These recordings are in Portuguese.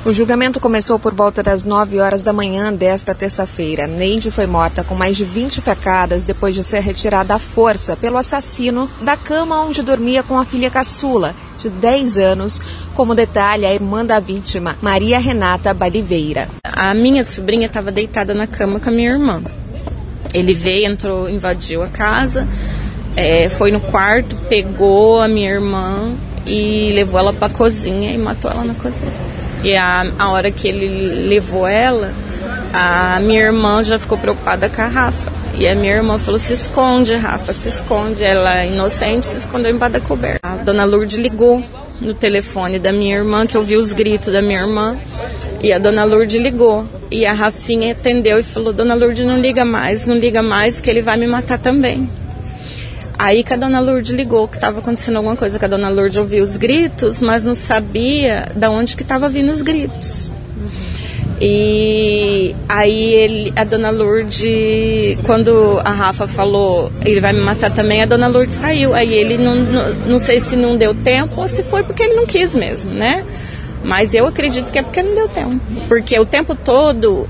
O julgamento começou por volta das 9 horas da manhã desta terça-feira. Neide foi morta com mais de 20 facadas depois de ser retirada à força pelo assassino da cama onde dormia com a filha caçula, de 10 anos, como detalha a irmã da vítima, Maria Renata Baliveira. A minha sobrinha estava deitada na cama com a minha irmã. Ele veio, entrou, invadiu a casa, foi no quarto, pegou a minha irmã e levou ela para a cozinha e matou ela na cozinha. E a hora que ele levou ela, a minha irmã já ficou preocupada com a Rafa. E a minha irmã falou, se esconde, Rafa, se esconde. Ela, inocente, se escondeu embaixo da coberta. A dona Lourdes ligou no telefone da minha irmã, que ouviu os gritos da minha irmã. E a dona Lourdes ligou. E a Rafinha atendeu e falou, dona Lourdes, não liga mais, que ele vai me matar também. Aí que a dona Lourdes ligou, que estava acontecendo alguma coisa, que a dona Lourdes ouviu os gritos, mas não sabia de onde que estava vindo os gritos. E aí a dona Lourdes, quando a Rafa falou, ele vai me matar também, a dona Lourdes saiu. Aí ele não sei se não deu tempo ou se foi porque ele não quis mesmo, né? Mas eu acredito que é porque não deu tempo. Porque o tempo todo,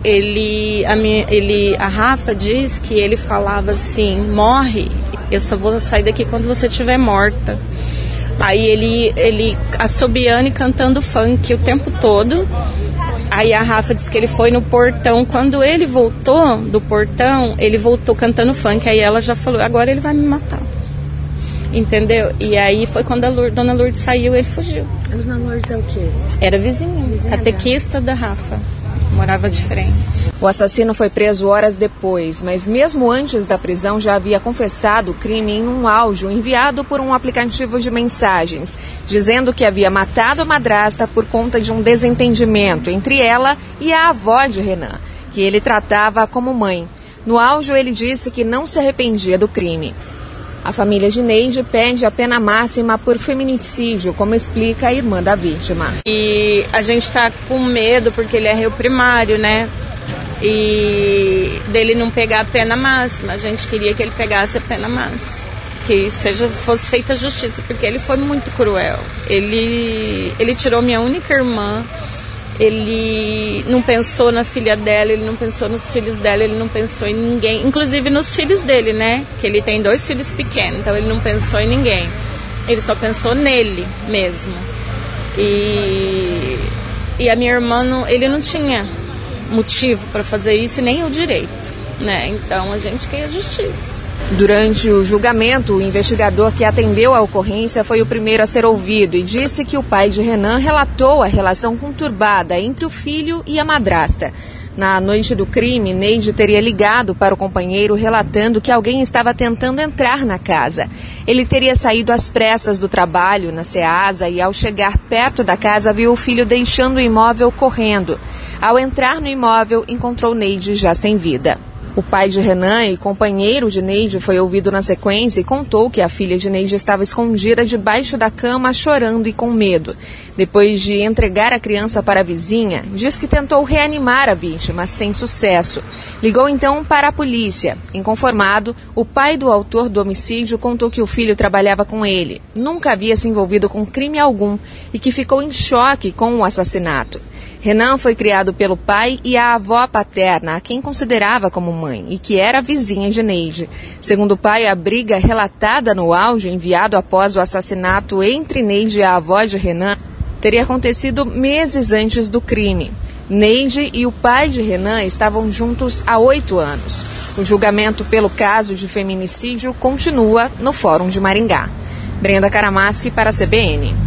a Rafa diz que ele falava assim, morre, eu só vou sair daqui quando você estiver morta. Aí ele assobiando e cantando funk o tempo todo. Aí a Rafa disse que ele foi no portão. Quando ele voltou do portão, ele voltou cantando funk. Aí ela já falou, agora ele vai me matar. Entendeu? E aí foi quando a dona Lourdes saiu, ele fugiu. A dona Lourdes é o quê? Era vizinha catequista da Rafa. Morava de frente. O assassino foi preso horas depois, mas mesmo antes da prisão já havia confessado o crime em um áudio enviado por um aplicativo de mensagens, dizendo que havia matado a madrasta por conta de um desentendimento entre ela e a avó de Renan, que ele tratava como mãe. No áudio ele disse que não se arrependia do crime. A família de Neide pede a pena máxima por feminicídio, como explica a irmã da vítima. E a gente está com medo porque ele é réu primário, né? E dele não pegar a pena máxima. A gente queria que ele pegasse a pena máxima. Que fosse feita justiça, porque ele foi muito cruel. Ele tirou minha única irmã. Ele não pensou na filha dela, ele não pensou nos filhos dela, ele não pensou em ninguém, inclusive nos filhos dele, né? Que ele tem 2 filhos pequenos, então ele não pensou em ninguém. Ele só pensou nele mesmo. E a minha irmã, ele não tinha motivo para fazer isso e nem o direito, né? Então a gente quer a justiça. Durante o julgamento, o investigador que atendeu a ocorrência foi o primeiro a ser ouvido e disse que o pai de Renan relatou a relação conturbada entre o filho e a madrasta. Na noite do crime, Neide teria ligado para o companheiro relatando que alguém estava tentando entrar na casa. Ele teria saído às pressas do trabalho na Ceasa e, ao chegar perto da casa, viu o filho deixando o imóvel correndo. Ao entrar no imóvel, encontrou Neide já sem vida. O pai de Renan e companheiro de Neide foi ouvido na sequência e contou que a filha de Neide estava escondida debaixo da cama, chorando e com medo. Depois de entregar a criança para a vizinha, diz que tentou reanimar a vítima, sem sucesso. Ligou então para a polícia. Inconformado, o pai do autor do homicídio contou que o filho trabalhava com ele, nunca havia se envolvido com crime algum e que ficou em choque com o assassinato. Renan foi criado pelo pai e a avó paterna, a quem considerava como mãe, e que era vizinha de Neide. Segundo o pai, a briga relatada no áudio enviado após o assassinato entre Neide e a avó de Renan teria acontecido meses antes do crime. Neide e o pai de Renan estavam juntos há 8 anos. O julgamento pelo caso de feminicídio continua no Fórum de Maringá. Brenda Karamaschi para a CBN.